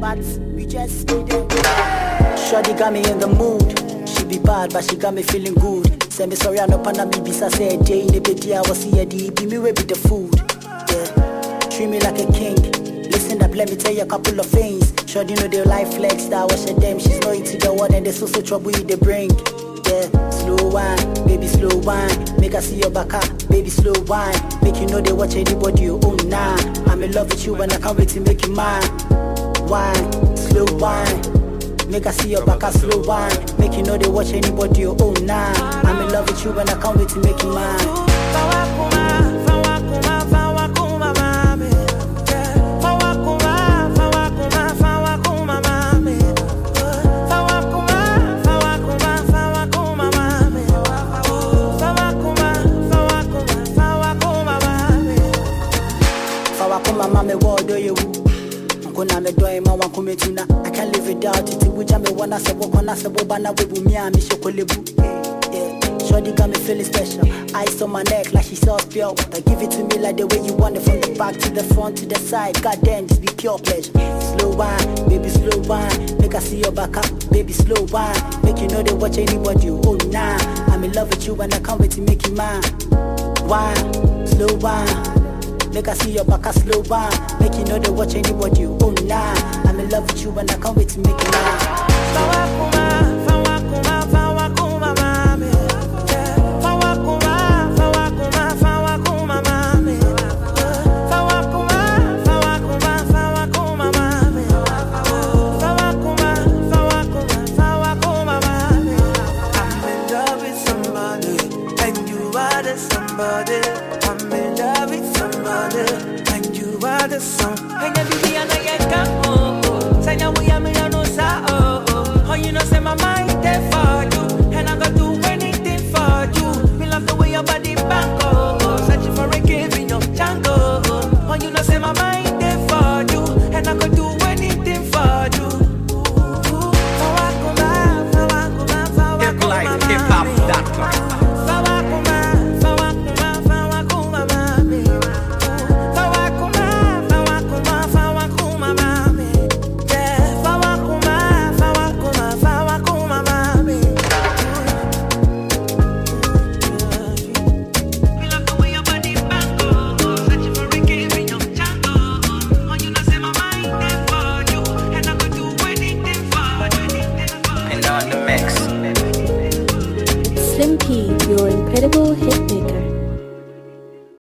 facts, we just need them. Shawty got me in the mood. She be bad, but she got me feeling good. Send me sorry, I know Pana Bibisa said, Jay in the bed, I was here, be me with the food. Yeah, treat me like a king. Listen up, let me tell you a couple of things. Shawty know their life flex, that was a damn. She's loyal to the one and there's also trouble they bring. Yeah, slow wine, baby slow wine. Make her see your back up, baby slow wine. Make you know they watch anybody you own now. I'm in love with you and I can't wait to make you mine. Wine, slow wine. Make her see your back up, slow wine. Make you know they watch anybody you own now. I'm in love with you and I can't wait to make you mine. Mama, what do you? I'm me doing my one commituna. I can't live without it. Which I'm a one as a walk on as a bobana with me and Miss Chocolebu. Yeah, Shawty got me feeling special. Ice on my neck like she sauce pure. But give it to me like the way you want it, from the back to the front to the side. Goddamn, this be pure pleasure. Slow wine, baby slow wine. Make her see your back up, baby slow wine. Make you know they watch anybody you own now. I'm in love with you and I can't wait to make you mine. Wine, slow wine. Make her see your back a slow wine. Make you know they watch anybody you own now. I'm in love with you and I can't wait to make you mine. And you are the song. And you be an oh. Say now we are me no sa oh. You know say my mind there for you. And I gotta do anything for you. Me love the way your body bang oh. Searching for a cave in your jungle. Oh, you know say my mind there for you. And I gotta do anything for you. Hip-hop.com. Slim P, your incredible hit maker.